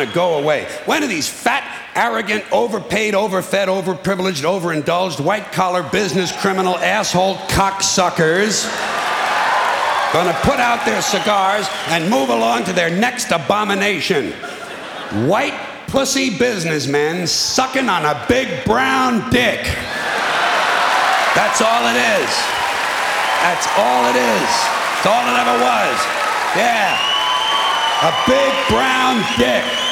to go away? When are these fat, arrogant, overpaid, overfed, overprivileged, overindulged, white-collar business criminal asshole cocksuckers gonna put out their cigars and move along to their next abomination? White pussy businessmen sucking on a big brown dick. That's all it is. That's all it is. That's all it ever was. Yeah. A big brown dick.